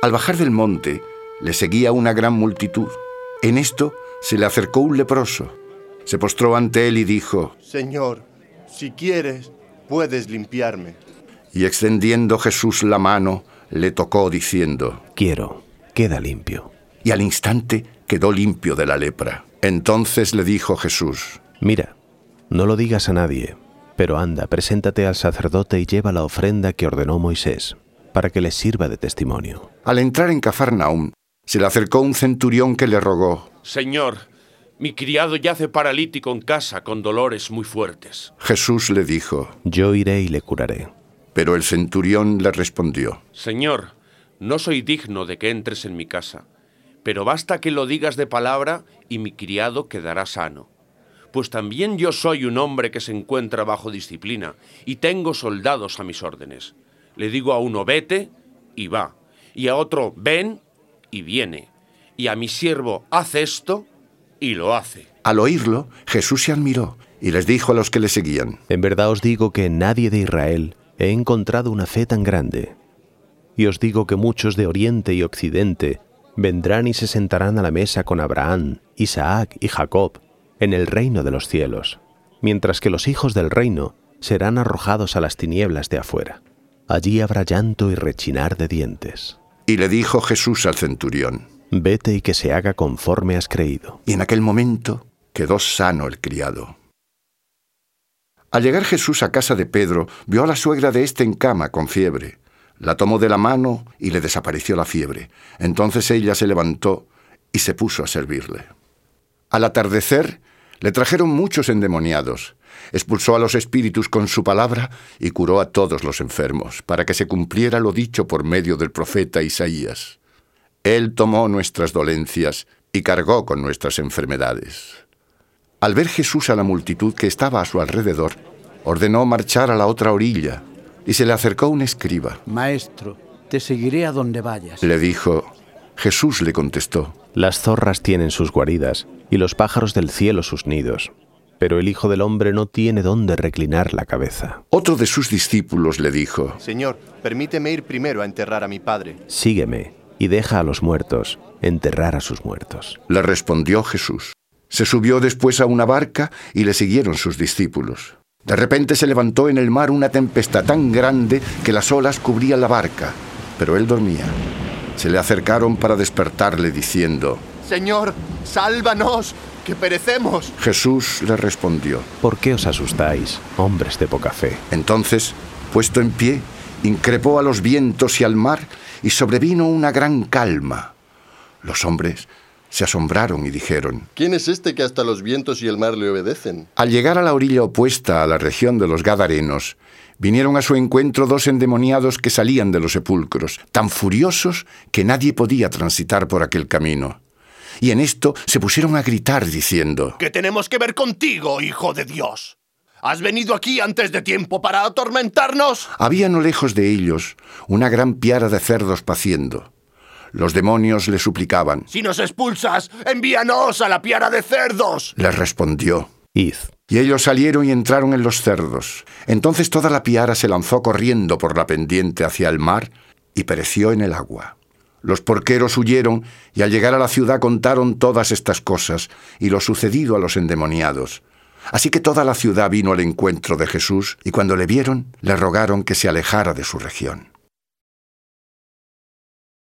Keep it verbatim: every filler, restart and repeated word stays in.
Al bajar del monte, le seguía una gran multitud. En esto se le acercó un leproso. Se postró ante él y dijo: Señor, si quieres, puedes limpiarme. Y extendiendo Jesús la mano, le tocó diciendo: Quiero, queda limpio. Y al instante quedó limpio de la lepra. Entonces le dijo Jesús: Mira, no lo digas a nadie, pero anda, preséntate al sacerdote y lleva la ofrenda que ordenó Moisés, para que les sirva de testimonio. Al entrar en Cafarnaúm, se le acercó un centurión que le rogó: Señor, mi criado yace paralítico en casa con dolores muy fuertes. Jesús le dijo: Yo iré y le curaré. Pero el centurión le respondió: Señor, no soy digno de que entres en mi casa, pero basta que lo digas de palabra y mi criado quedará sano. Pues también yo soy un hombre que se encuentra bajo disciplina y tengo soldados a mis órdenes. Le digo a uno, vete, y va, y a otro, ven, y viene, y a mi siervo, haz esto, y lo hace. Al oírlo, Jesús se admiró y les dijo a los que le seguían: En verdad os digo que en nadie de Israel he encontrado una fe tan grande. Y os digo que muchos de Oriente y Occidente vendrán y se sentarán a la mesa con Abraham, Isaac y Jacob en el reino de los cielos, mientras que los hijos del reino serán arrojados a las tinieblas de afuera. Allí habrá llanto y rechinar de dientes. Y le dijo Jesús al centurión: Vete y que se haga conforme has creído. Y en aquel momento quedó sano el criado. Al llegar Jesús a casa de Pedro, vio a la suegra de éste en cama con fiebre. La tomó de la mano y le desapareció la fiebre. Entonces ella se levantó y se puso a servirle. Al atardecer, le trajeron muchos endemoniados. Expulsó a los espíritus con su palabra y curó a todos los enfermos, para que se cumpliera lo dicho por medio del profeta Isaías. Él tomó nuestras dolencias y cargó con nuestras enfermedades. Al ver Jesús a la multitud que estaba a su alrededor, ordenó marchar a la otra orilla, y se le acercó un escriba. Maestro, te seguiré a donde vayas. Le dijo. Jesús le contestó: Las zorras tienen sus guaridas, y los pájaros del cielo sus nidos, pero el Hijo del Hombre no tiene dónde reclinar la cabeza. Otro de sus discípulos le dijo: Señor, permíteme ir primero a enterrar a mi padre. Sígueme, y deja a los muertos enterrar a sus muertos. Le respondió Jesús. Se subió después a una barca y le siguieron sus discípulos. De repente se levantó en el mar una tempestad tan grande que las olas cubrían la barca, pero él dormía. Se le acercaron para despertarle diciendo: Señor, sálvanos, que perecemos. Jesús le respondió: ¿Por qué os asustáis, hombres de poca fe? Entonces, puesto en pie, increpó a los vientos y al mar, y sobrevino una gran calma. Los hombres se asombraron y dijeron: ¿Quién es este que hasta los vientos y el mar le obedecen? Al llegar a la orilla opuesta a la región de los Gadarenos, vinieron a su encuentro dos endemoniados que salían de los sepulcros, tan furiosos que nadie podía transitar por aquel camino. Y en esto se pusieron a gritar diciendo: ¿Qué tenemos que ver contigo, Hijo de Dios? ¿Has venido aquí antes de tiempo para atormentarnos? Había no lejos de ellos una gran piara de cerdos paciendo. Los demonios le suplicaban: Si nos expulsas, envíanos a la piara de cerdos. Les respondió: Id. Y ellos salieron y entraron en los cerdos. Entonces toda la piara se lanzó corriendo por la pendiente hacia el mar y pereció en el agua. Los porqueros huyeron y al llegar a la ciudad contaron todas estas cosas y lo sucedido a los endemoniados. Así que toda la ciudad vino al encuentro de Jesús y cuando le vieron, le rogaron que se alejara de su región.